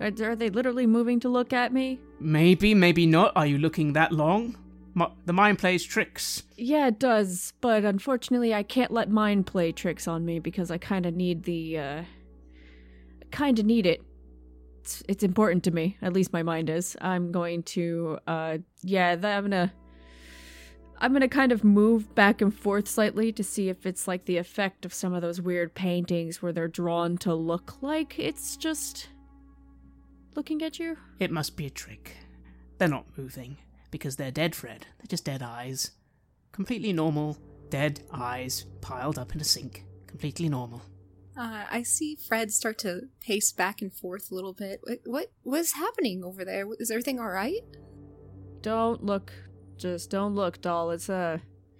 Are they literally moving to look at me? Maybe, maybe not. Are you looking that long? The mind plays tricks. Yeah, it does, but unfortunately I can't let mind play tricks on me because I kind of need it. It's important to me. At least my mind is. I'm going to, I'm gonna kind of move back and forth slightly to see if it's like the effect of some of those weird paintings where they're drawn to look like it's just looking at you. It must be a trick. They're not moving, because they're dead, Fred. They're just dead eyes. Completely normal, dead eyes piled up in a sink. Completely normal. I see Fred start to pace back and forth a little bit. What was happening over there? Is everything alright? Don't look. Just don't look, doll. It's a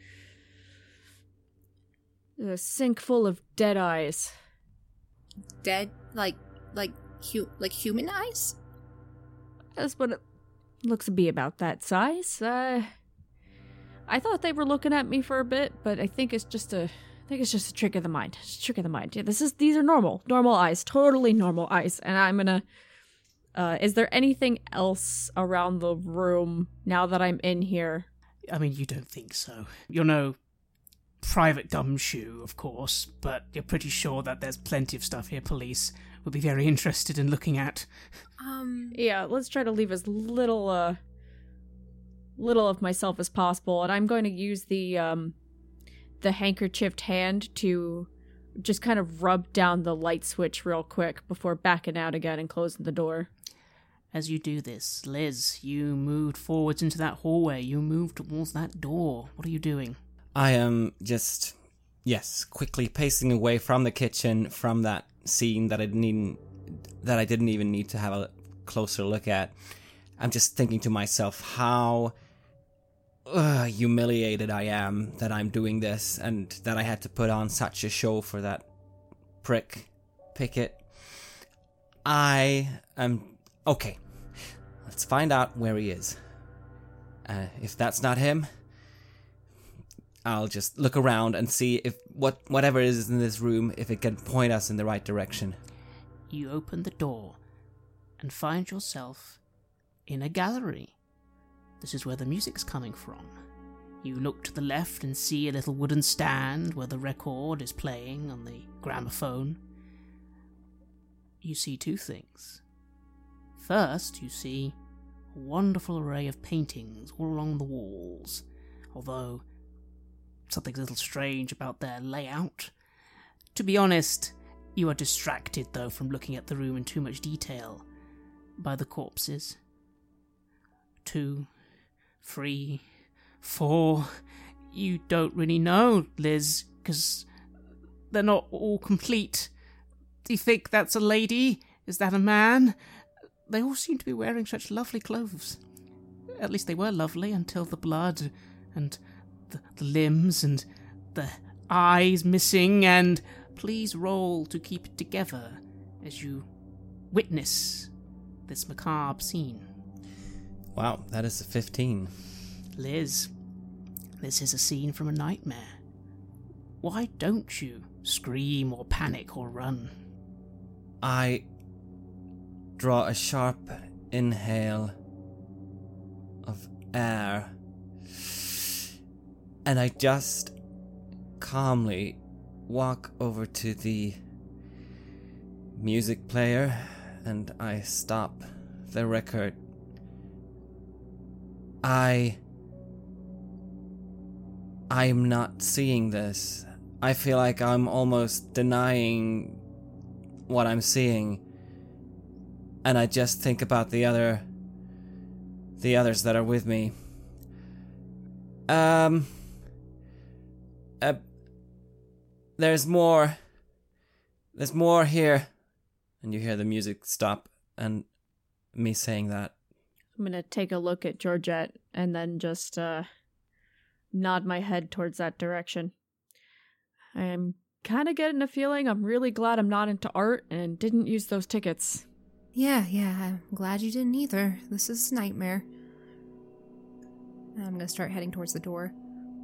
sink full of dead eyes. Dead? Like human eyes? That's what it looks to be, about that size. I thought they were looking at me for a bit, but I think it's just a trick of the mind. It's a trick of the mind. Yeah, these are normal eyes, totally normal eyes. And I'm gonna. Is there anything else around the room now that I'm in here? I mean, you don't think so. You're no private gumshoe, of course, but you're pretty sure that there's plenty of stuff here police would be very interested in looking at. Yeah, let's try to leave as little of myself as possible, and I'm going to use the handkerchiefed hand to just kind of rub down the light switch real quick before backing out again and closing the door. As you do this, Liz, you moved forwards into that hallway. You moved towards that door. What are you doing? I am just, quickly pacing away from the kitchen, from that scene that I didn't even need to have a closer look at. I'm just thinking to myself how humiliated I am that I'm doing this and that I had to put on such a show for that prick Pickett. I am... Okay, let's find out where he is. If that's not him, I'll just look around and see if whatever is in this room, if it can point us in the right direction. You open the door and find yourself in a gallery. This is where the music's coming from. You look to the left and see a little wooden stand where the record is playing on the gramophone. You see two things. First, you see a wonderful array of paintings all along the walls, although something's a little strange about their layout. To be honest, you are distracted, though, from looking at the room in too much detail by the corpses. 2, 3, 4... You don't really know, Liz, because they're not all complete. Do you think that's a lady? Is that a man? They all seem to be wearing such lovely clothes. At least they were lovely until the blood and the limbs and the eyes missing, and please roll to keep it together as you witness this macabre scene. Wow, that is a 15. Liz, this is a scene from a nightmare. Why don't you scream or panic or run? I draw a sharp inhale of air, and I just calmly walk over to the music player and I stop the record. I'm not seeing this. I feel like I'm almost denying what I'm seeing. And I just think about the others that are with me. There's more here. And you hear the music stop and me saying that. I'm gonna take a look at Georgette and then just nod my head towards that direction. I'm kind of getting a feeling I'm really glad I'm not into art and didn't use those tickets. Yeah, I'm glad you didn't either. This is a nightmare. I'm gonna start heading towards the door.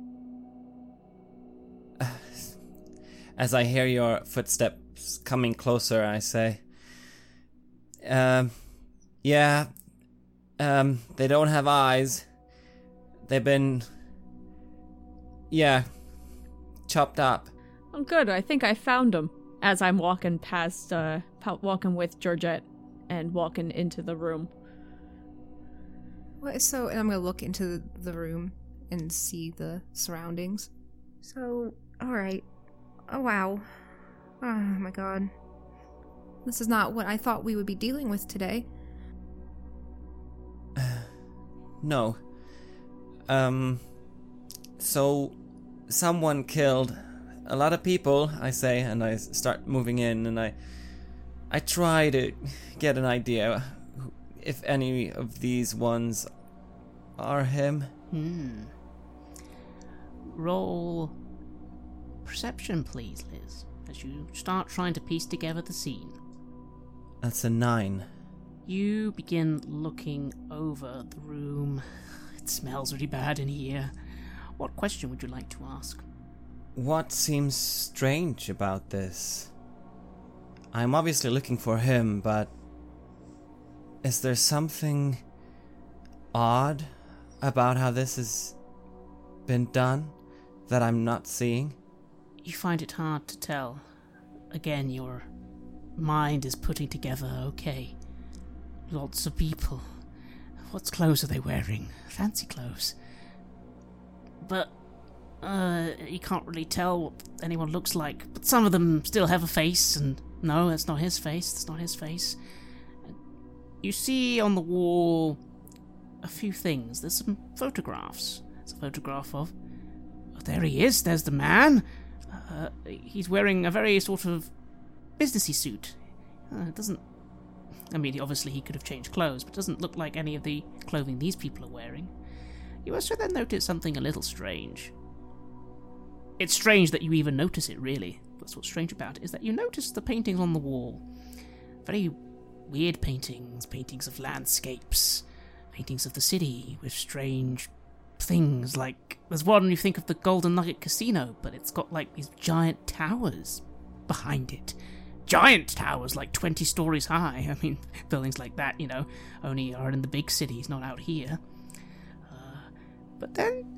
As I hear your footsteps coming closer, I say, Yeah. They don't have eyes. They've been... Yeah. Chopped up. Oh, good. I think I found them as I'm walking past, walking with Georgette and walking into the room. So, and I'm gonna look into the room and see the surroundings. So, alright. Oh, wow. Oh, my God. This is not what I thought we would be dealing with today. No. So, someone killed a lot of people, I say, and I start moving in, and I try to get an idea if any of these ones are him. Roll perception, please, Liz, as you start trying to piece together the scene. That's a 9. You begin looking over the room. It smells really bad in here. What question would you like to ask? What seems strange about this? I'm obviously looking for him, but is there something odd about how this has been done that I'm not seeing? You find it hard to tell. Again, your mind is putting together, okay, lots of people. What clothes are they wearing? Fancy clothes. But, you can't really tell what anyone looks like. But some of them still have a face, and no, that's not his face, that's not his face. You see on the wall a few things. There's some photographs. There's a photograph of... Oh, there he is, there's the man. He's wearing a very sort of businessy suit. It doesn't... I mean, obviously he could have changed clothes, but it doesn't look like any of the clothing these people are wearing. You also then notice something a little strange. It's strange that you even notice it, really. That's what's strange about it, is that you notice the paintings on the wall. Very weird paintings, paintings of landscapes, paintings of the city with strange things, like there's one you think of the Golden Nugget Casino, but it's got like these giant towers behind it. Giant towers, like 20 stories high. I mean, buildings like that, you know, only are in the big cities, not out here. But then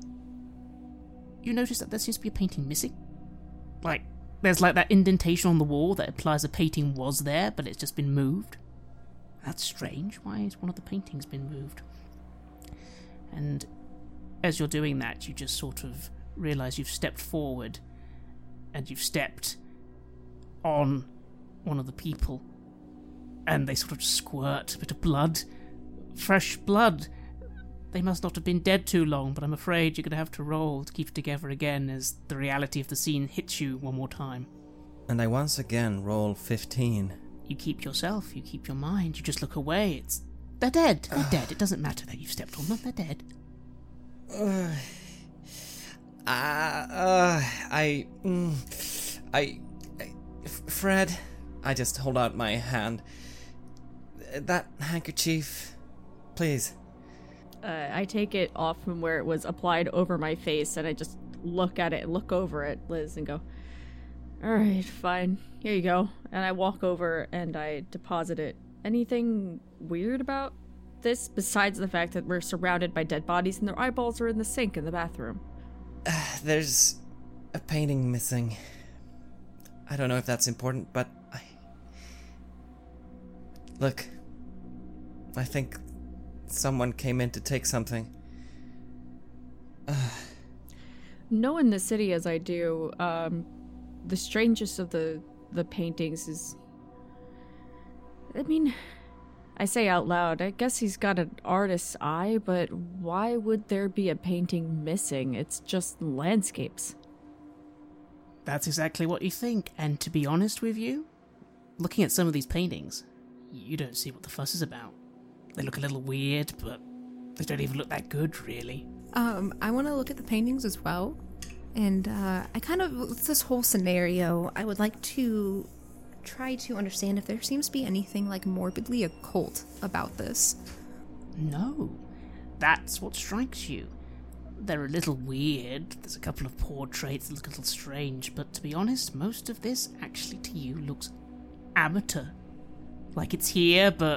you notice that there seems to be a painting missing. Like, there's like that indentation on the wall that implies a painting was there, but it's just been moved. That's strange. Why has one of the paintings been moved? And as you're doing that, you just sort of realise you've stepped forward and you've stepped on one of the people, and they sort of squirt a bit of blood. Fresh blood. They must not have been dead too long, but I'm afraid you're going to have to roll to keep it together again as the reality of the scene hits you one more time. And I once again roll 15. You keep yourself, you keep your mind, you just look away. They're dead. They're dead. It doesn't matter that you've stepped on them. They're dead. Fred, I just hold out my hand. That handkerchief, please. I take it off from where it was applied over my face, and I just look at it, look over at Liz, and go, "Alright, fine. Here you go." And I walk over and I deposit it. Anything weird about this, besides the fact that we're surrounded by dead bodies and their eyeballs are in the sink in the bathroom? There's a painting missing. I don't know if that's important, but Look, I think someone came in to take something. Knowing the city as I do, the strangest of the paintings is... I mean, I say out loud, I guess he's got an artist's eye, but why would there be a painting missing? It's just landscapes. That's exactly what you think, and to be honest with you, looking at some of these paintings, you don't see what the fuss is about. They look a little weird, but they don't even look that good, really. I want to look at the paintings as well, and with this whole scenario, I would like to try to understand if there seems to be anything like morbidly occult about this. No, that's what strikes you. They're a little weird, there's a couple of portraits that look a little strange, but to be honest, most of this actually to you looks amateur. Like it's here, but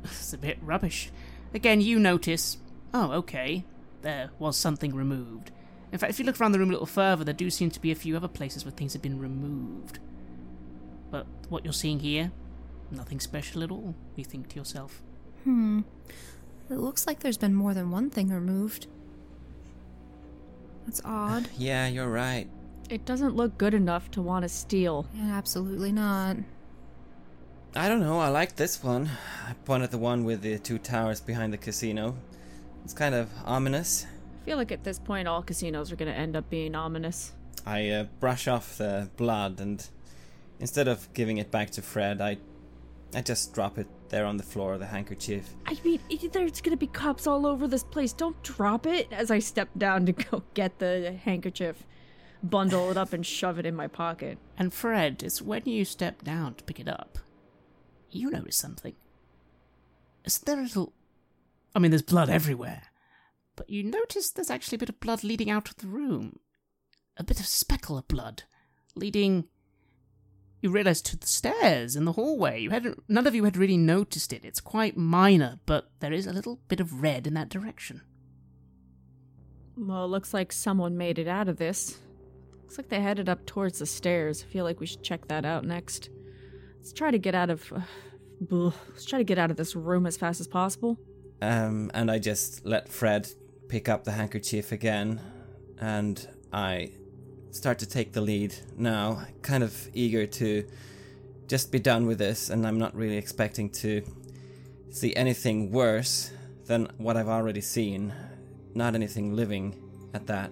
It's a bit rubbish. Again, you notice, oh, okay, there was something removed. In fact, if you look around the room a little further, there do seem to be a few other places where things have been removed. But what you're seeing here, nothing special at all, you think to yourself. It looks like there's been more than one thing removed. That's odd. Yeah, you're right. It doesn't look good enough to want to steal. Yeah, absolutely not. I don't know, I like this one. I pointed at the one with the 2 towers behind the casino. It's kind of ominous. I feel like at this point all casinos are going to end up being ominous. I brush off the blood, and instead of giving it back to Fred, I just drop it there on the floor, the handkerchief. I mean, there's going to be cops all over this place. Don't drop it. As I step down to go get the handkerchief, bundle it up and shove it in my pocket. And Fred, it's when you step down to pick it up, you notice something. Is there a little... I mean, there's blood everywhere. But you notice there's actually a bit of blood leading out of the room. A bit of speckle of blood leading... You realise to the stairs in the hallway. None of you had really noticed it. It's quite minor, but there is a little bit of red in that direction. Well, it looks like someone made it out of this. Looks like they headed up towards the stairs. I feel like we should check that out next. Let's try to get out of... let's try to get out of this room as fast as possible. And I just let Fred pick up the handkerchief again, and I start to take the lead now, kind of eager to just be done with this, and I'm not really expecting to see anything worse than what I've already seen. Not anything living at that.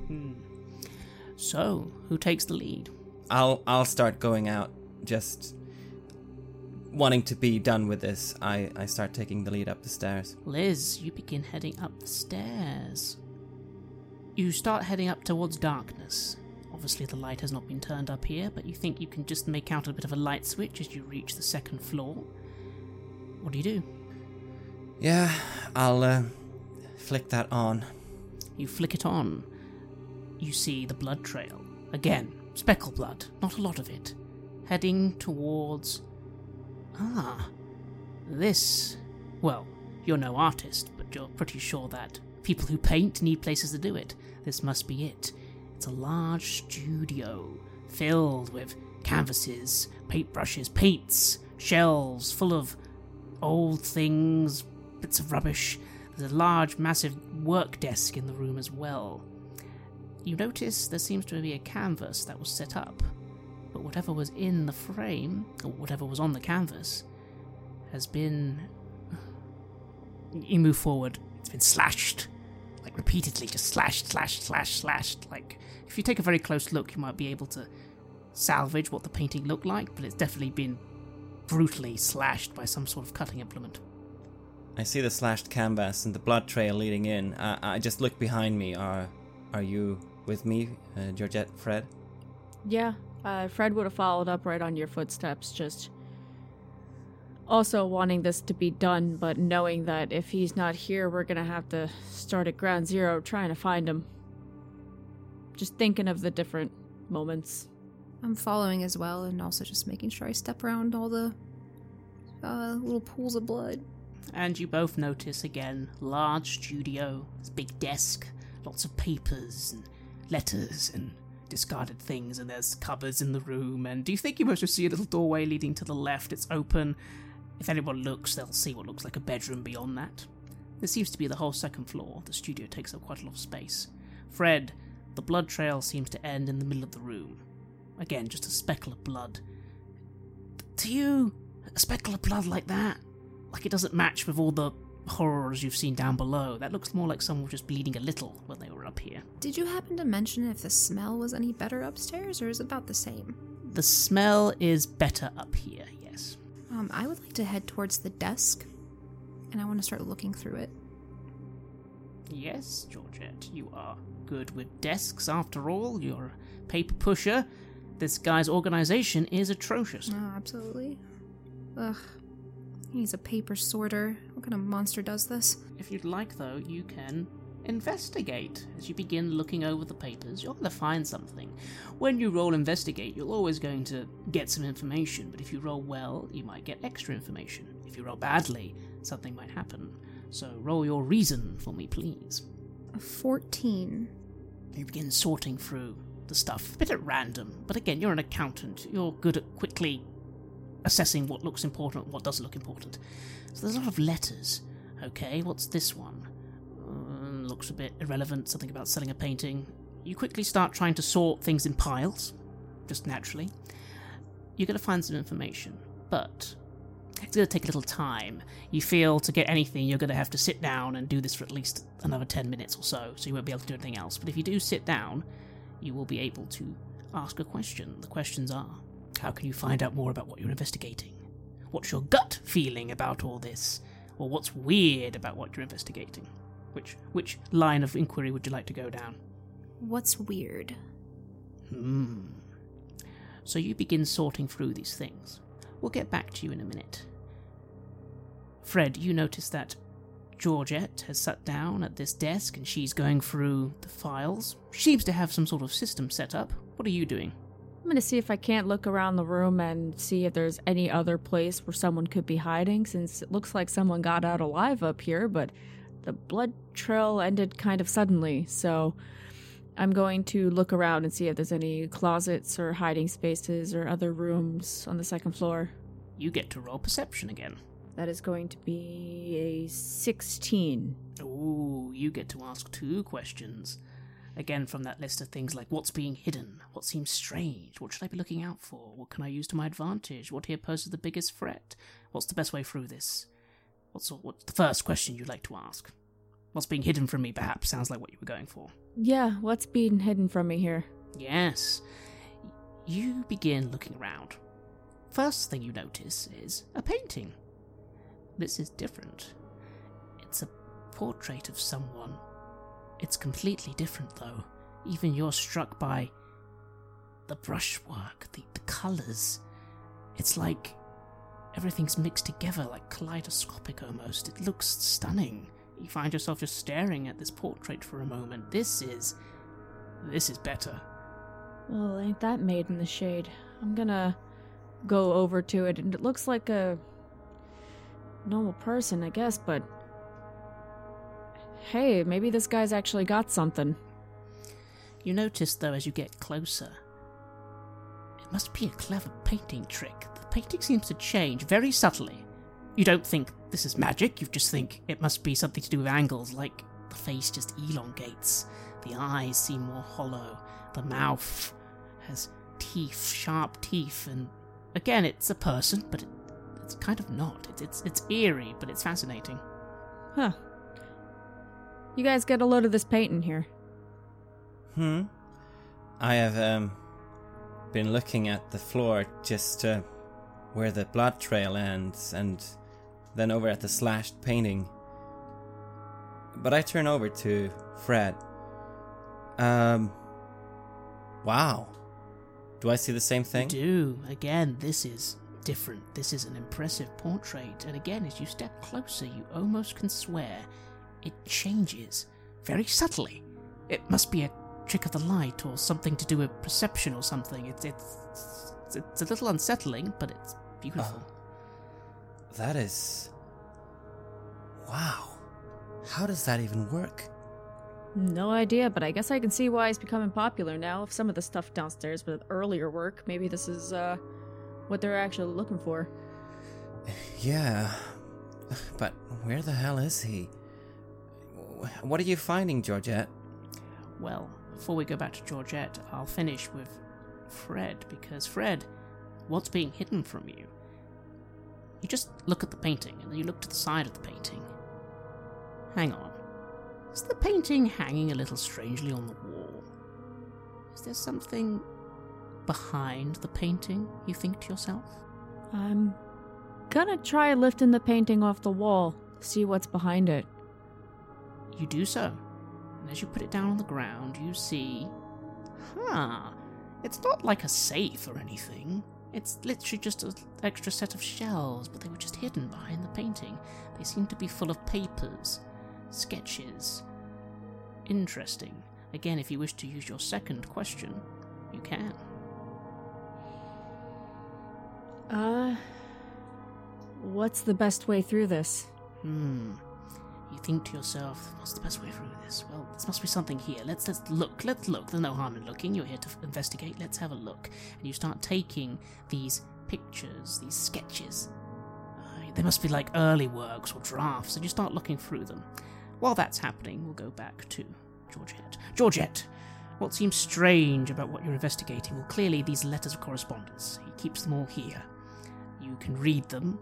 So, who takes the lead? I'll start going out, just wanting to be done with this. I start taking the lead up the stairs. Liz, you begin heading up the stairs. You start heading up towards darkness. Obviously the light has not been turned up here, but you think you can just make out a bit of a light switch as you reach the 2nd floor. What do you do? Yeah, I'll flick that on. You flick it on. You see the blood trail. Again, speckle blood, not a lot of it. Heading towards... this... Well, you're no artist, but you're pretty sure that people who paint need places to do it. This must be it. It's a large studio, filled with canvases, paintbrushes, paints, shelves full of old things, bits of rubbish. There's a large, massive work desk in the room as well. You notice there seems to be a canvas that was set up, but whatever was in the frame, or whatever was on the canvas, has been... You move forward, it's been slashed. Like, repeatedly, just slashed. Like, if you take a very close look, you might be able to salvage what the painting looked like, but it's definitely been brutally slashed by some sort of cutting implement. I see the slashed canvas and the blood trail leading in. I just look behind me. Are you with me, Georgette, Fred? Yeah, Fred would have followed up right on your footsteps, just also wanting this to be done, but knowing that if he's not here, we're gonna have to start at ground zero trying to find him. Just thinking of the different moments. I'm following as well, and also just making sure I step around all the little pools of blood. And you both notice again, large studio, this big desk, lots of papers and letters and discarded things, and there's cupboards in the room, and do you think you must just see a little doorway leading to the left? It's open. If anyone looks, they'll see what looks like a bedroom beyond that. This seems to be the whole 2nd floor. The studio takes up quite a lot of space. Fred, the blood trail seems to end in the middle of the room. Again, just a speckle of blood. To you, a speckle of blood like that, like it doesn't match with all the horrors you've seen down below. That looks more like someone was just bleeding a little when they were up here. Did you happen to mention if the smell was any better upstairs, or is it about the same? The smell is better up here, yes. I would like to head towards the desk, and I want to start looking through it. Yes, Georgette, you are good with desks after all. You're a paper pusher. This guy's organization is atrocious. Oh, absolutely. Ugh. He's a paper sorter. What kind of monster does this? If you'd like, though, you can investigate. As you begin looking over the papers, you're going to find something. When you roll investigate, you're always going to get some information, but if you roll well, you might get extra information. If you roll badly, something might happen. So roll your reason for me, please. A 14. You begin sorting through the stuff, a bit at random, but again, you're an accountant. You're good at quickly assessing what looks important and what doesn't look important. So there's a lot of letters. Okay, what's this one? Looks a bit irrelevant, something about selling a painting. You quickly start trying to sort things in piles, just naturally. You're going to find some information, but it's going to take a little time. You feel to get anything, you're going to have to sit down and do this for at least another 10 minutes or so you won't be able to do anything else. But if you do sit down, you will be able to ask a question. The questions are, how can you find out more about what you're investigating? What's your gut feeling about all this? Or what's weird about what you're investigating? Which line of inquiry would you like to go down? What's weird? So you begin sorting through these things. We'll get back to you in a minute. Fred, you notice that Georgette has sat down at this desk and she's going through the files. She seems to have some sort of system set up. What are you doing? I'm gonna see if I can't look around the room and see if there's any other place where someone could be hiding, since it looks like someone got out alive up here, but the blood trail ended kind of suddenly, so I'm going to look around and see if there's any closets or hiding spaces or other rooms on the second floor. You get to roll perception again. That is going to be a 16. Ooh, you get to ask 2 questions. Again, from that list of things like what's being hidden, what seems strange, what should I be looking out for, what can I use to my advantage, what here poses the biggest threat, what's the best way through this? What's the first question you'd like to ask? What's being hidden from me, perhaps, sounds like what you were going for. Yeah, what's being hidden from me here? Yes. You begin looking around. First thing you notice is a painting. This is different. It's a portrait of someone. It's completely different, though. Even you're struck by the brushwork, the colours. It's like everything's mixed together, like kaleidoscopic almost. It looks stunning. You find yourself just staring at this portrait for a moment. This is better. Well, ain't that made in the shade. I'm gonna go over to it, and it looks like a normal person, I guess, but hey, maybe this guy's actually got something. You notice, though, as you get closer, it must be a clever painting trick. The painting seems to change very subtly. You don't think this is magic, you just think it must be something to do with angles, like the face just elongates, the eyes seem more hollow, the mouth has teeth, sharp teeth, and again, it's a person, but it's kind of not. It's eerie, but it's fascinating. Huh. You guys get a load of this painting here. I have been looking at the floor just where the blood trail ends, and then over at the slashed painting. But I turn over to Fred. Wow. Do I see the same thing? You do. Again, this is different. This is an impressive portrait, and again, as you step closer, you almost can swear it changes very subtly. It must be a trick of the light or something to do with perception or something. It's a little unsettling, but it's beautiful. That is... Wow. How does that even work? No idea, but I guess I can see why he's becoming popular now. If some of the stuff downstairs with earlier work, maybe this is what they're actually looking for. Yeah. But where the hell is he? What are you finding, Georgette? Well, before we go back to Georgette, I'll finish with Fred, because Fred, what's being hidden from you? You just look at the painting, and then you look to the side of the painting. Hang on. Is the painting hanging a little strangely on the wall? Is there something behind the painting, you think to yourself? I'm gonna try lifting the painting off the wall, see what's behind it. You do so, and as you put it down on the ground, you see... It's not like a safe or anything. It's literally just an extra set of shelves, but they were just hidden behind the painting. They seem to be full of papers, sketches. Interesting. Again, if you wish to use your second question, you can. What's the best way through this? You think to yourself, what's the best way through this? Well, there must be something here. Let's look. There's no harm in looking. You're here to investigate. Let's have a look. And you start taking these pictures, these sketches. They must be like early works or drafts, and you start looking through them. While that's happening, we'll go back to Georgette. Georgette, what seems strange about what you're investigating? Well, clearly these letters of correspondence. He keeps them all here. You can read them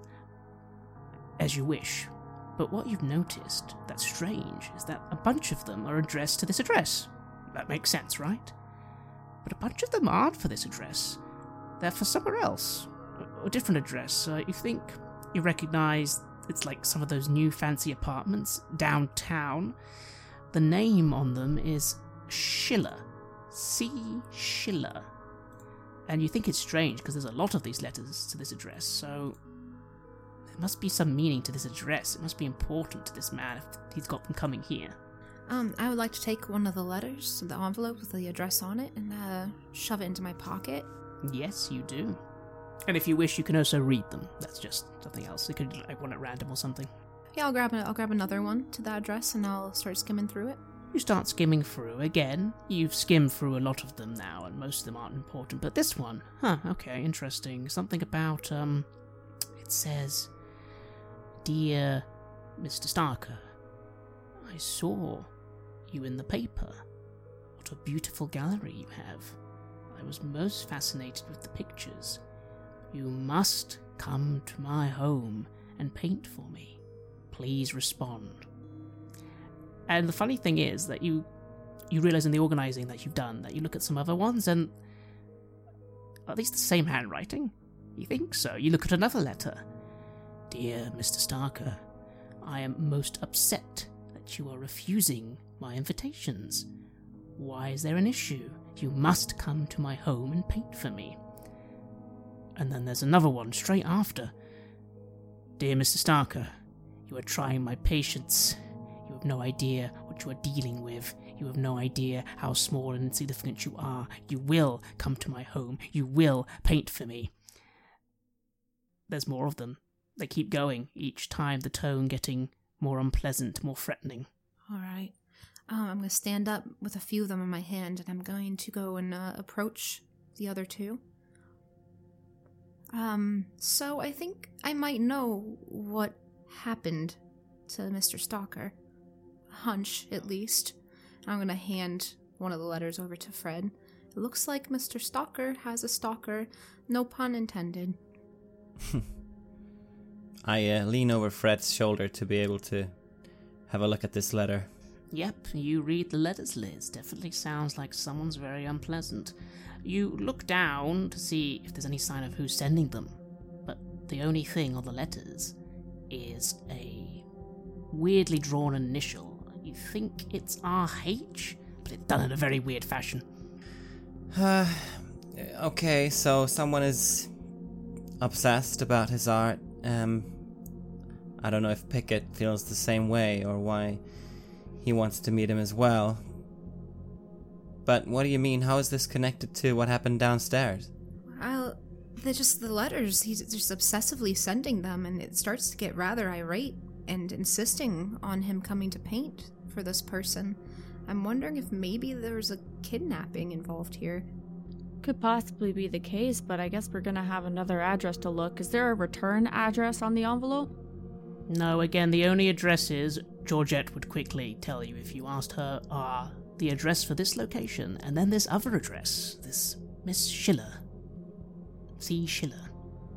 as you wish. But what you've noticed that's strange is that a bunch of them are addressed to this address. That makes sense, right? But a bunch of them aren't for this address. They're for somewhere else. A different address. You recognize it's like some of those new fancy apartments downtown. The name on them is Schiller. C. Schiller. And you think it's strange because there's a lot of these letters to this address, so there must be some meaning to this address. It must be important to this man if he's got them coming here. I would like to take one of the letters, the envelope with the address on it, and shove it into my pocket. Yes, you do. And if you wish, you can also read them. That's just something else. You could like one at random or something. Yeah, I'll grab another one to that address, and I'll start skimming through it. You start skimming through. Again, you've skimmed through a lot of them now, and most of them aren't important. But this one, okay, interesting. Something about, it says, Dear Mr. Starker, I saw you in the paper. What a beautiful gallery you have. I was most fascinated with the pictures. You must come to my home and paint for me. Please respond. And the funny thing is that you realize in the organizing that you've done that you look at some other ones and are these the same handwriting? You think so? You look at another letter. Dear Mr. Starker, I am most upset that you are refusing my invitations. Why is there an issue? You must come to my home and paint for me. And then there's another one straight after. Dear Mr. Starker, you are trying my patience. You have no idea what you are dealing with. You have no idea how small and insignificant you are. You will come to my home. You will paint for me. There's more of them. They keep going, each time the tone getting more unpleasant, more threatening. All right. I'm going to stand up with a few of them in my hand, and I'm going to go and approach the other two. So I think I might know what happened to Mr. Stalker. Hunch, at least. I'm going to hand one of the letters over to Fred. It looks like Mr. Stalker has a stalker. No pun intended. I lean over Fred's shoulder to be able to have a look at this letter. Yep, you read the letters, Liz. Definitely sounds like someone's very unpleasant. You look down to see if there's any sign of who's sending them, but the only thing on the letters is a weirdly drawn initial. You think it's RH, but it's done in a very weird fashion. Okay, so someone is obsessed about his art. I don't know if Pickett feels the same way or why he wants to meet him as well. But what do you mean? How is this connected to what happened downstairs? Well, they're just the letters. He's just obsessively sending them, and it starts to get rather irate and insisting on him coming to paint for this person. I'm wondering if maybe there's a kidnapping involved here. Could possibly be the case, but I guess we're gonna have another address to look. Is there a return address on the envelope? No, again, the only address is, Georgette would quickly tell you if you asked her, the address for this location, and then this other address, this Miss Schiller. C. Schiller.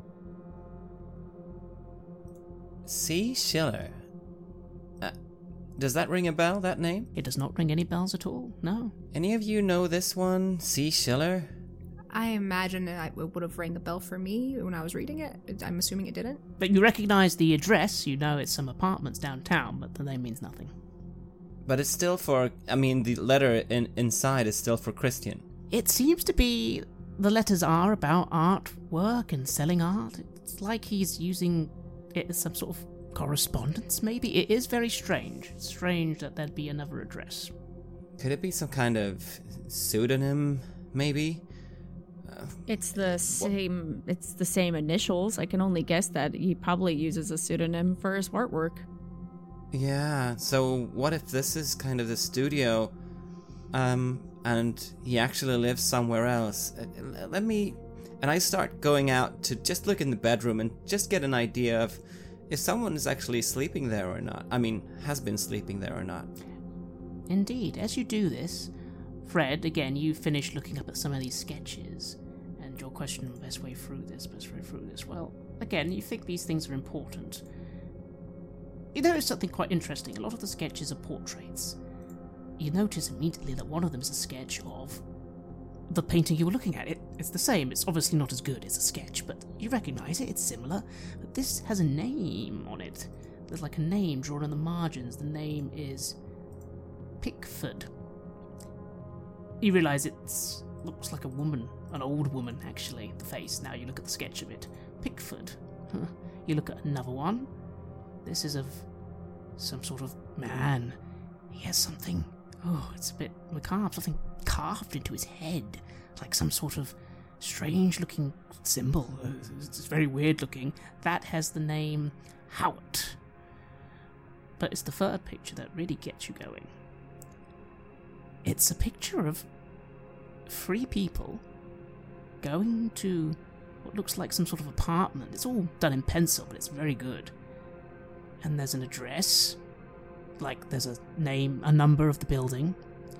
C. Schiller? Does that ring a bell, that name? It does not ring any bells at all, no. Any of you know this one, C. Schiller? I imagine it would have rang a bell for me when I was reading it. I'm assuming it didn't. But you recognize the address, you know it's some apartments downtown, but the name means nothing. But it's still for, the letter inside is still for Christian. It seems to be, the letters are about artwork and selling art. It's like he's using it as some sort of correspondence, maybe? It is very strange. It's strange that there'd be another address. Could it be some kind of pseudonym, maybe? It's the same initials. I can only guess that he probably uses a pseudonym for his artwork. Yeah, so what if this is kind of the studio, and he actually lives somewhere else? Let me... And I start going out to just look in the bedroom and just get an idea of if someone is actually sleeping there or not. I mean, has been sleeping there or not. Indeed, as you do this, Fred, again, you finish looking up at some of these sketches, and your question, best way through this. Well, again, you think these things are important. You notice something quite interesting. A lot of the sketches are portraits. You notice immediately that one of them is a sketch of the painting you were looking at. It's the same. It's obviously not as good as a sketch, but you recognize it. It's similar. But this has a name on it. There's like a name drawn on the margins. The name is Pickford. You realize it looks like a woman, an old woman, actually, the face. Now you look at the sketch of it. Pickford. You look at another one. This is of some sort of man. He has something... Oh, it's a bit macabre. Something carved into his head, like some sort of strange-looking symbol. It's very weird-looking. That has the name Howard. But it's the third picture that really gets you going. It's a picture of 3 people going to what looks like some sort of apartment. It's all done in pencil, but it's very good. And there's an address. Like, there's a name, a number of the building.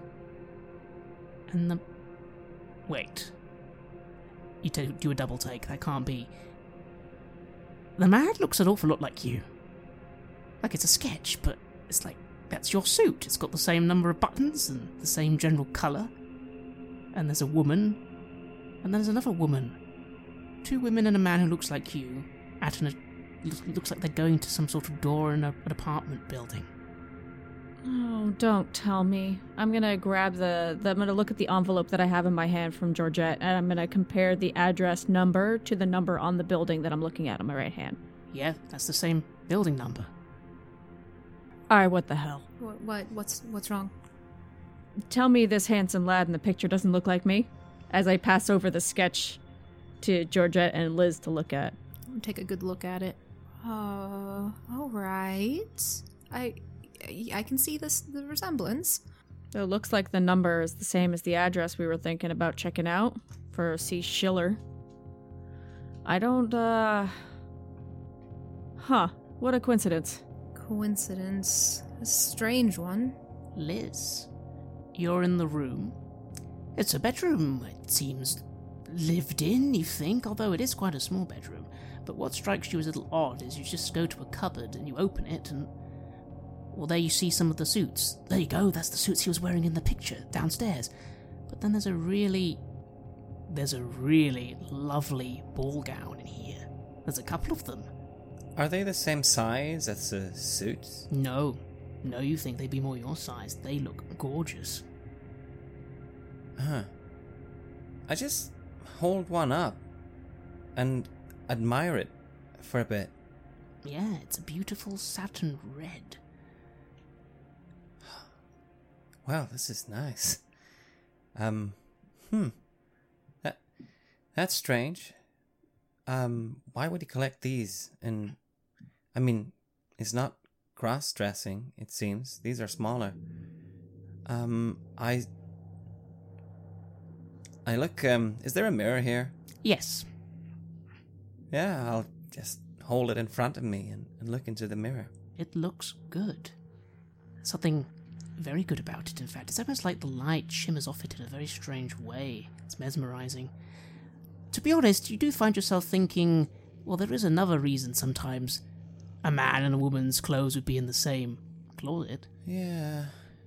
And the... Wait. You do a double take. That can't be. The man looks an awful lot like you. Like it's a sketch, but it's like, that's your suit. It's got the same number of buttons and the same general colour. And there's a woman. And then there's another woman. 2 women and a man who looks like you. Looks like they're going to some sort of door in an apartment building. Oh, don't tell me. I'm gonna grab I'm gonna look at the envelope that I have in my hand from Georgette, and I'm gonna compare the address number to the number on the building that I'm looking at on my right hand. Yeah, that's the same building number. Alright, what the hell? What's wrong? Tell me this handsome lad in the picture doesn't look like me, as I pass over the sketch to Georgette and Liz to look at. Take a good look at it. All right. I can see the resemblance. So it looks like the number is the same as the address we were thinking about checking out for C. Schiller. I don't, what a coincidence. Coincidence. A strange one. Liz, you're in the room. It's a bedroom, it seems lived in, you think, although it is quite a small bedroom. But what strikes you as a little odd is you just go to a cupboard and you open it and... Well, there you see some of the suits. There you go, that's the suits he was wearing in the picture, downstairs. But then there's a really lovely ball gown in here. There's a couple of them. Are they the same size as the suits? No, you think they'd be more your size. They look gorgeous. Huh. I just hold one up and admire it for a bit. Yeah, it's a beautiful satin red. Wow, this is nice. That's strange. Why would he collect these? And, I mean, it's not cross-dressing, it seems. These are smaller. I look, is there a mirror here? Yes. Yeah, I'll just hold it in front of me and look into the mirror. It looks good. Something very good about it, in fact. It's almost like the light shimmers off it in a very strange way. It's mesmerizing. To be honest, you do find yourself thinking, well, there is another reason sometimes a man and a woman's clothes would be in the same closet. Yeah.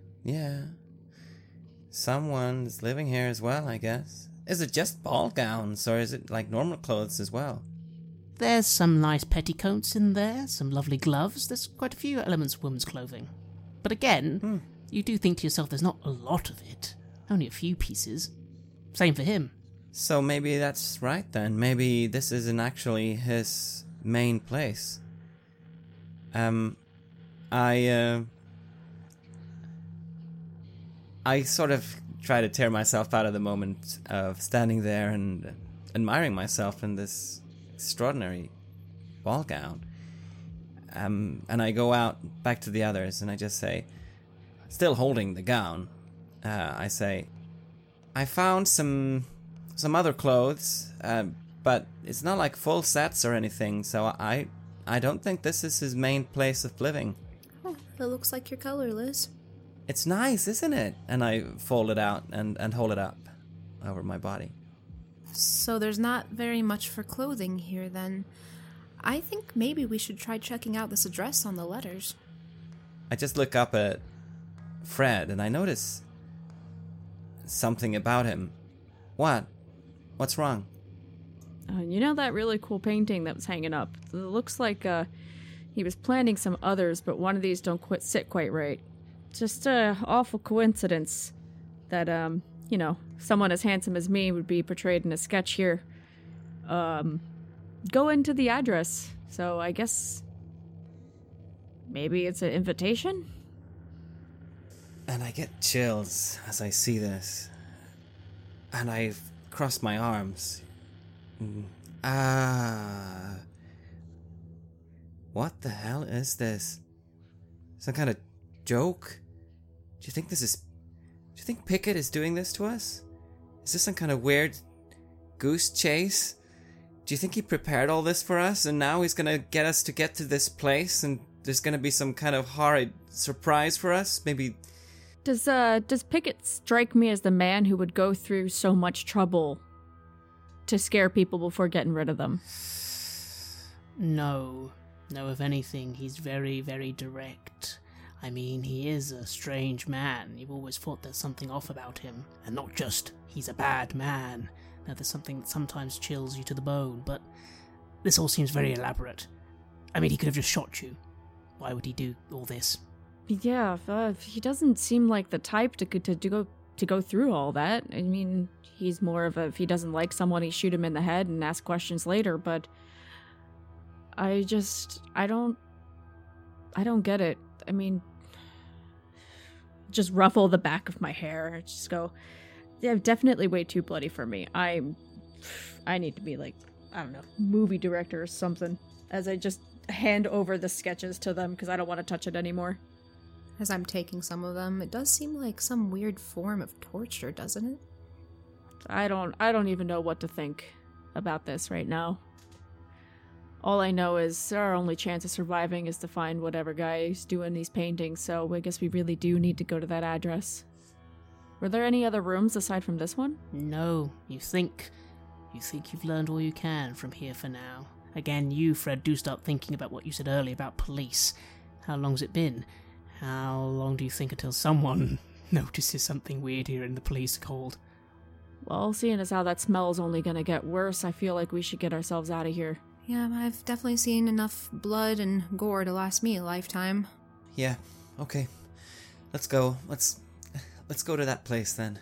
Someone's living here as well, I guess. Is it just ball gowns, or is it like normal clothes as well? There's some nice petticoats in there, some lovely gloves. There's quite a few elements of women's clothing. But again, you do think to yourself there's not a lot of it. Only a few pieces. Same for him. So maybe that's right then. Maybe this isn't actually his main place. I sort of try to tear myself out of the moment of standing there and admiring myself in this extraordinary ball gown. And I go out back to the others and I just say, still holding the gown, I say, I found some other clothes, but it's not like full sets or anything, so I don't think this is his main place of living. Oh, that looks like your color, Liz. It's nice, isn't it? And I fold it out and hold it up over my body. So there's not very much for clothing here, then. I think maybe we should try checking out this address on the letters. I just look up at Fred and I notice something about him. What? What's wrong? You know that really cool painting that was hanging up? It looks like he was planting some others, but one of these don't sit quite right. Just a awful coincidence that, someone as handsome as me would be portrayed in a sketch here. Go into the address. So I guess maybe it's an invitation? And I get chills as I see this. And I cross my arms. What the hell is this? Some kind of joke? Do you think Pickett is doing this to us? Is this some kind of weird goose chase? Do you think he prepared all this for us and now he's gonna get us to get to this place and there's gonna be some kind of horrid surprise for us? Maybe... Does Pickett strike me as the man who would go through so much trouble to scare people before getting rid of them? No, if anything, he's very, very direct. I mean, he is a strange man. You've always thought there's something off about him. And not just, he's a bad man. Now, there's something that sometimes chills you to the bone, but this all seems very elaborate. I mean, he could have just shot you. Why would he do all this? Yeah, he doesn't seem like the type to go through all that. I mean, he's more of a, if he doesn't like someone, he shoot him in the head and ask questions later, but I don't get it. I mean, just ruffle the back of my hair. Just go, yeah, definitely way too bloody for me. I need to be like, I don't know, movie director or something. As I just hand over the sketches to them because I don't want to touch it anymore. As I'm taking some of them, it does seem like some weird form of torture, doesn't it? I don't even know what to think about this right now. All I know is our only chance of surviving is to find whatever guy is doing these paintings, so I guess we really do need to go to that address. Were there any other rooms aside from this one? No, you think you've learned all you can from here for now. Again, you, Fred, do start thinking about what you said earlier about police. How long's it been? How long do you think until someone notices something weird here and the police are called? Well, seeing as how that smell's only gonna get worse, I feel like we should get ourselves out of here. Yeah, I've definitely seen enough blood and gore to last me a lifetime. Yeah, okay. Let's go. Let's go to that place then.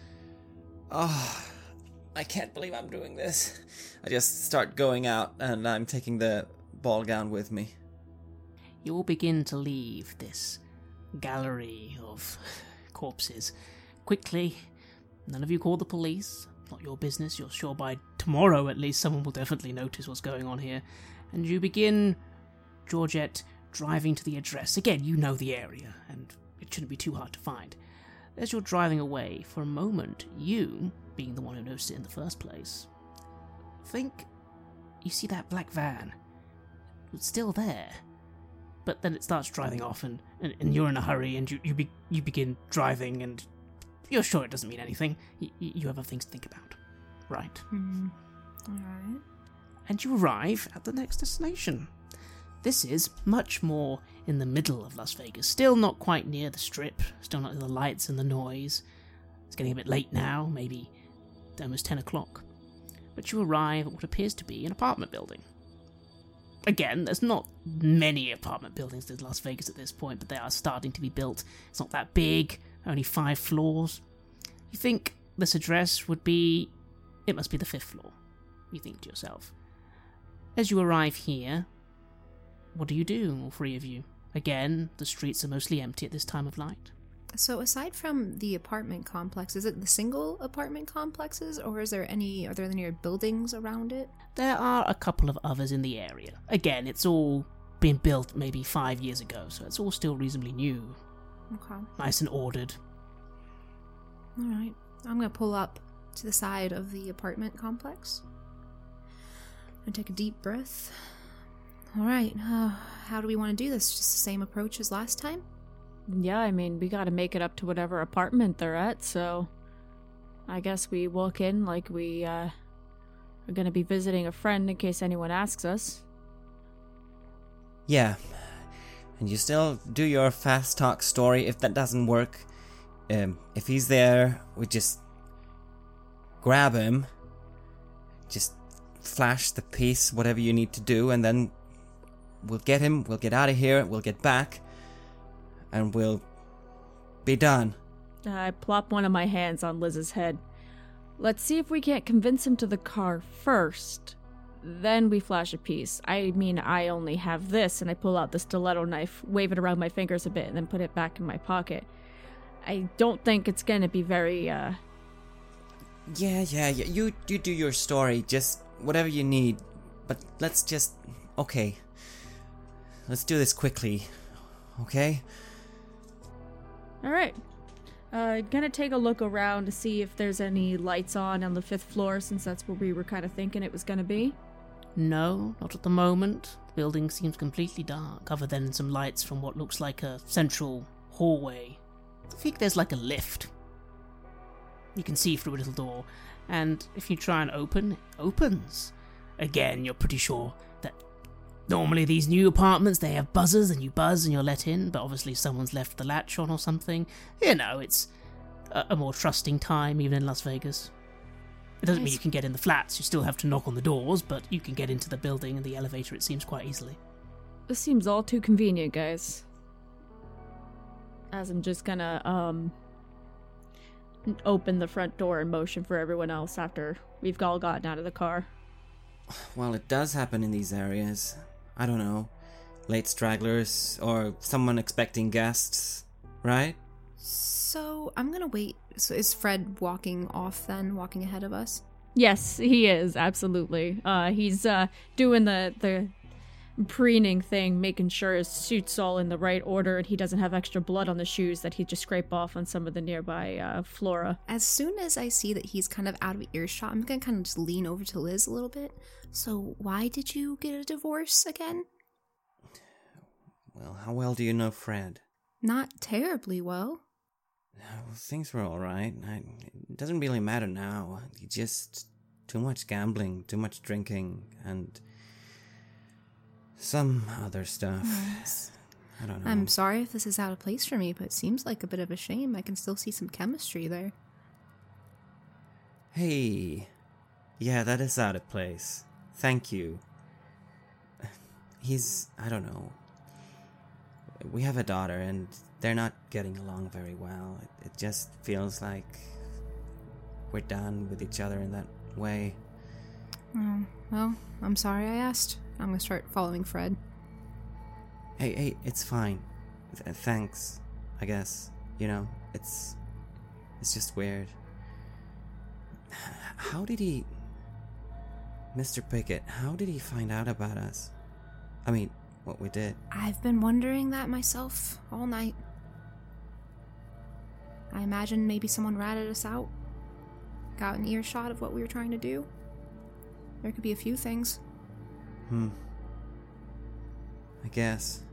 Oh, I can't believe I'm doing this. I just start going out and I'm taking the ball gown with me. You all begin to leave this gallery of corpses. Quickly, none of you call the police. Not your business. You're sure by tomorrow at least someone will definitely notice what's going on here. And you begin, Georgette, driving to the address. Again, you know the area, and it shouldn't be too hard to find. As you're driving away, for a moment, you, being the one who noticed it in the first place, think you see that black van. It's still there. But then it starts driving off, and you're in a hurry, and you begin driving, and you're sure it doesn't mean anything. You have other things to think about, right? Alright. And you arrive at the next destination. This is much more in the middle of Las Vegas. Still not quite near the Strip. Still not near the lights and the noise. It's getting a bit late now, maybe almost 10 o'clock. But you arrive at what appears to be an apartment building. Again, there's not many apartment buildings in Las Vegas at this point, but they are starting to be built. It's not that big, only 5 floors. You think this address would be... It must be the 5th floor, you think to yourself. As you arrive here, what do, all 3 of you? Again, the streets are mostly empty at this time of night. So aside from the apartment complex, is it the single apartment complexes, or are there any buildings around it? There are a couple of others in the area. Again, it's all been built maybe 5 years ago, so it's all still reasonably new. Okay. Nice and ordered. Alright. I'm gonna pull up to the side of the apartment complex. And take a deep breath. Alright, how do we want to do this? Just the same approach as last time? Yeah, I mean, we gotta make it up to whatever apartment they're at, so I guess we walk in like we are gonna be visiting a friend in case anyone asks us. Yeah. And you still do your fast talk story. If that doesn't work, if he's there, we just grab him, just flash the piece, whatever you need to do, and then we'll get him, we'll get out of here, we'll get back, and we'll be done. I plop one of my hands on Liz's head. Let's see if we can't convince him to the car first. Then we flash a piece. I mean, I only have this, and I pull out the stiletto knife, wave it around my fingers a bit, and then put it back in my pocket. I don't think it's gonna be very, Yeah. You do your story, just whatever you need. But let's just... Okay. Let's do this quickly. Okay? Alright. Gonna take a look around to see if there's any lights on the 5th floor, since that's where we were kind of thinking it was gonna be. No, not at the moment. The building seems completely dark, other than some lights from what looks like a central hallway. I think there's like a lift. You can see through a little door, and if you try and open, it opens. Again, you're pretty sure that normally these new apartments, they have buzzers, and you buzz and you're let in, but obviously someone's left the latch on or something. You know, it's a more trusting time, even in Las Vegas. It doesn't mean you can get in the flats, you still have to knock on the doors, but you can get into the building and the elevator, it seems, quite easily. This seems all too convenient, guys. As I'm just gonna, open the front door and motion for everyone else after we've all gotten out of the car. Well, it does happen in these areas. I don't know. Late stragglers, or someone expecting guests, right? So, I'm gonna wait. So is Fred walking off then, walking ahead of us? Yes, he is, absolutely. He's doing the preening thing, making sure his suit's all in the right order and he doesn't have extra blood on the shoes that he'd just scrape off on some of the nearby flora. As soon as I see that he's kind of out of earshot, I'm gonna kind of just lean over to Liz a little bit. So, why did you get a divorce again? Well, how well do you know Fred? Not terribly well. Well, things were alright. It doesn't really matter now. Just too much gambling, too much drinking, and some other stuff. Yes. I don't know. I'm sorry if this is out of place for me, but it seems like a bit of a shame. I can still see some chemistry there. Hey. Yeah, that is out of place. Thank you. I don't know. We have a daughter, and they're not getting along very well. It just feels like we're done with each other in that way. Oh, well, I'm sorry I asked. I'm gonna start following Fred. Hey, it's fine. Thanks, I guess. You know, it's just weird. How did he... Mr. Pickett, how did he find out about us? I mean, what we did. I've been wondering that myself all night. I imagine maybe someone ratted us out. Got an earshot of what we were trying to do. There could be a few things. I guess.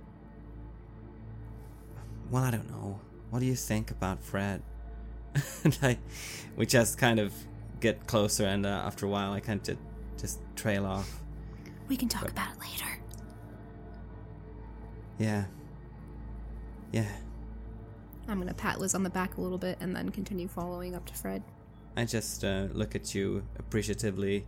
Well, I don't know. What do you think about Fred? And we just kind of get closer, and after a while I kind of just trail off. We can talk about it later. Yeah. I'm gonna pat Liz on the back a little bit and then continue following up to Fred. I just look at you appreciatively.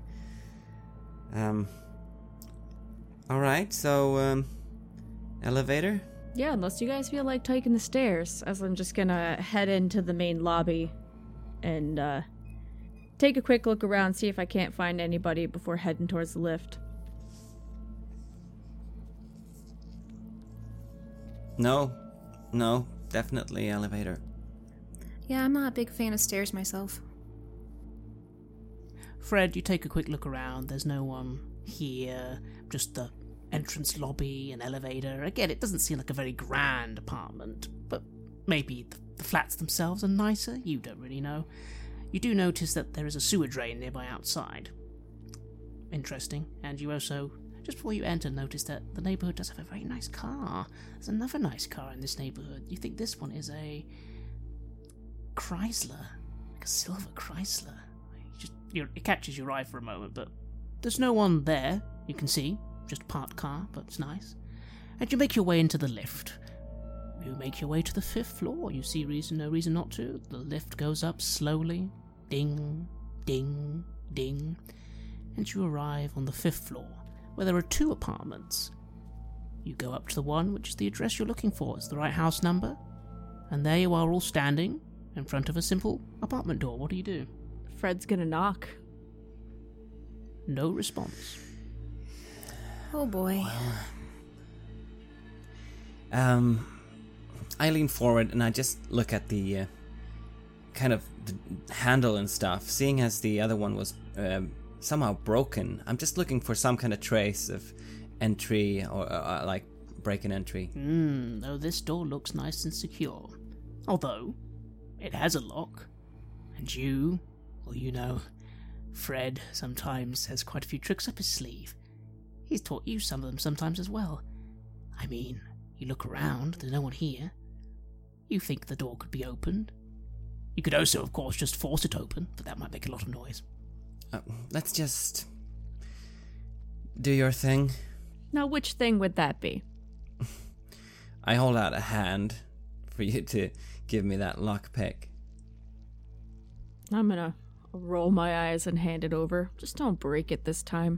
Alright, so, elevator? Yeah, unless you guys feel like taking the stairs, as I'm just gonna head into the main lobby and take a quick look around, see if I can't find anybody before heading towards the lift. No, definitely elevator. Yeah, I'm not a big fan of stairs myself. Fred, you take a quick look around. There's no one here. Just the entrance lobby, an elevator. Again, it doesn't seem like a very grand apartment, but maybe the flats themselves are nicer. You don't really know. You do notice that there is a sewer drain nearby outside. Interesting. And you also, just before you enter, notice that the neighborhood does have a very nice car. There's another nice car in this neighborhood. You think this one is a Chrysler, like a silver Chrysler. It catches your eye for a moment, but there's no one there, you can see. Just a parked car, but it's nice. And you make your way into the lift. You make your way to the 5th floor. You see no reason not to. The lift goes up slowly. Ding, ding, ding. And you arrive on the 5th floor, where there are 2 apartments. You go up to the one which is the address you're looking for. It's the right house number. And there you are, all standing in front of a simple apartment door. What do you do? Fred's gonna knock. No response. Oh boy. I lean forward and I just look at the kind of the handle and stuff. Seeing as the other one was somehow broken, I'm just looking for some kind of trace of entry or like break and entry. No, this door looks nice and secure. Although, it has a lock. And you, well, you know, Fred sometimes has quite a few tricks up his sleeve. He's taught you some of them sometimes as well. I mean, you look around, there's no one here. You think the door could be opened. You could also, of course, just force it open, but that might make a lot of noise. Let's just do your thing. Now, which thing would that be? I hold out a hand for you to give me that lockpick. I'm gonna roll my eyes and hand it over. Just don't break it this time.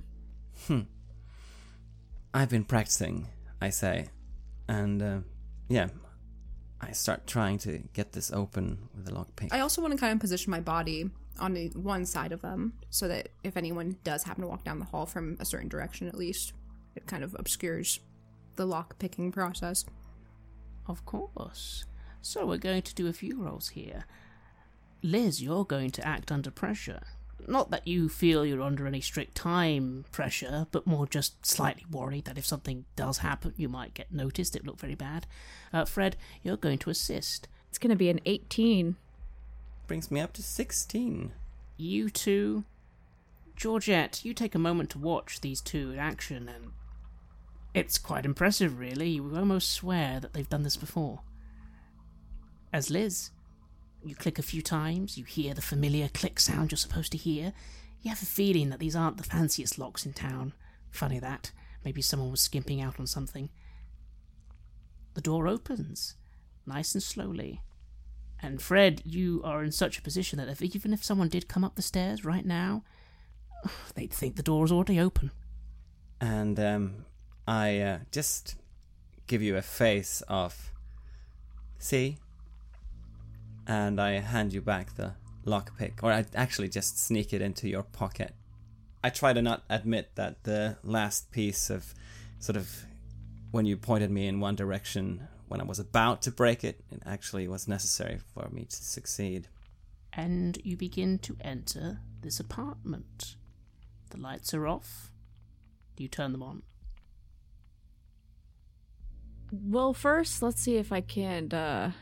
I've been practicing, I say. And, yeah, I start trying to get this open with the lockpick. I also want to kind of position my body on the one side of them so that if anyone does happen to walk down the hall from a certain direction at least, it kind of obscures the lock-picking process. Of course. So we're going to do a few rolls here. Liz, you're going to act under pressure. Not that you feel you're under any strict time pressure, but more just slightly worried that if something does happen, you might get noticed. It would look very bad. Fred, you're going to assist. It's gonna be an 18. Brings me up to 16. You two, Georgette, you take a moment to watch these two in action, and it's quite impressive, really. You almost swear that they've done this before. As Liz, you click a few times, you hear the familiar click sound you're supposed to hear. You have a feeling that these aren't the fanciest locks in town. Funny that. Maybe someone was skimping out on something. The door opens, nice and slowly. And Fred, you are in such a position that even if someone did come up the stairs right now, they'd think the door is already open. And, I just give you a face of, see? And I hand you back the lockpick, or I actually just sneak it into your pocket. I try to not admit that the last piece of sort of when you pointed me in one direction when I was about to break it, it actually was necessary for me to succeed. And you begin to enter this apartment. The lights are off. Do you turn them on? Well, first, let's see if I can,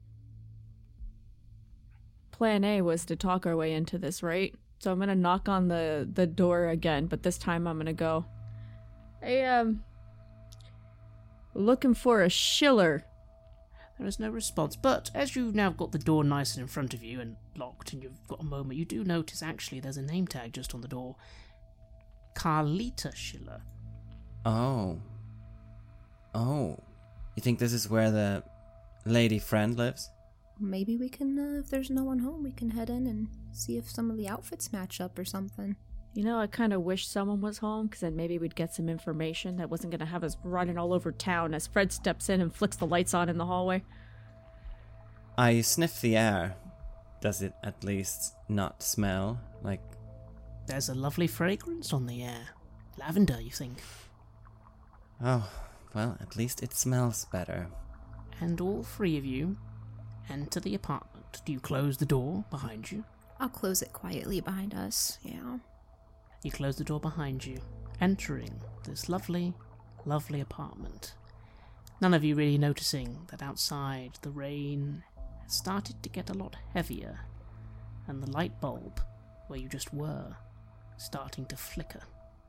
Plan A was to talk our way into this, right? So I'm gonna knock on the door again, but this time I'm gonna go, hey, looking for a Schiller. There is no response, but as you've now got the door nice and in front of you and locked and you've got a moment, you do notice actually there's a name tag just on the door. Carlita Schiller. Oh. You think this is where the lady friend lives? Maybe we can, if there's no one home, we can head in and see if some of the outfits match up or something. You know, I kind of wish someone was home, because then maybe we'd get some information that wasn't going to have us running all over town as Fred steps in and flicks the lights on in the hallway. I sniff the air. Does it at least not smell like... There's a lovely fragrance on the air. Lavender, you think? Oh, well, at least it smells better. And all three of you enter the apartment. Do you close the door behind you? I'll close it quietly behind us, yeah. You close the door behind you, entering this lovely, lovely apartment. None of you really noticing that outside the rain has started to get a lot heavier, and the light bulb where you just were starting to flicker.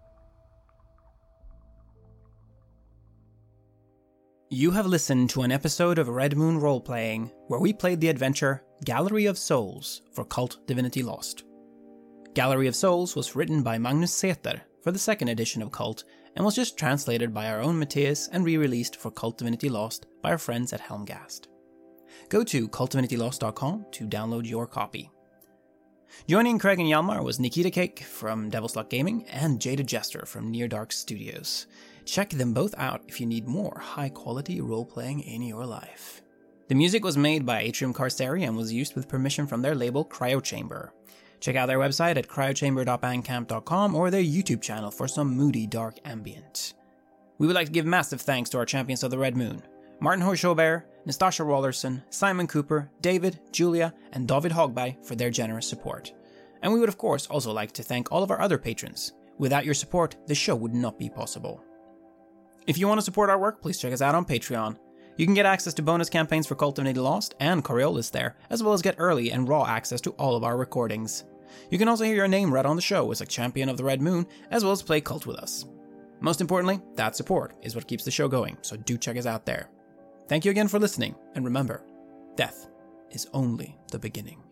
You have listened to an episode of Red Moon Roleplaying, where we played the adventure Gallery of Souls for Cult Divinity Lost. Gallery of Souls was written by Magnus Sæther for the second edition of Cult, and was just translated by our own Matthias and re-released for Cult Divinity Lost by our friends at Helmgast. Go to cultdivinitylost.com to download your copy. Joining Craig and Hjalmar was Nikita Cake from Devil's Luck Gaming and Jada Jester from Near Dark Studios. Check them both out if you need more high-quality role-playing in your life. The music was made by Atrium Carceri and was used with permission from their label Cryochamber. Check out their website at cryochamber.bandcamp.com or their YouTube channel for some moody, dark ambient. We would like to give massive thanks to our champions of the Red Moon, Martin Horshaubert, Nastasha Rollerson, Simon Cooper, David, Julia, and David Hogby for their generous support. And we would of course also like to thank all of our other patrons. Without your support, the show would not be possible. If you want to support our work, please check us out on Patreon. You can get access to bonus campaigns for Cult Divinity Lost and Coriolis there, as well as get early and raw access to all of our recordings. You can also hear your name read on the show as a champion of the Red Moon, as well as play Cult with us. Most importantly, that support is what keeps the show going, so do check us out there. Thank you again for listening, and remember, death is only the beginning.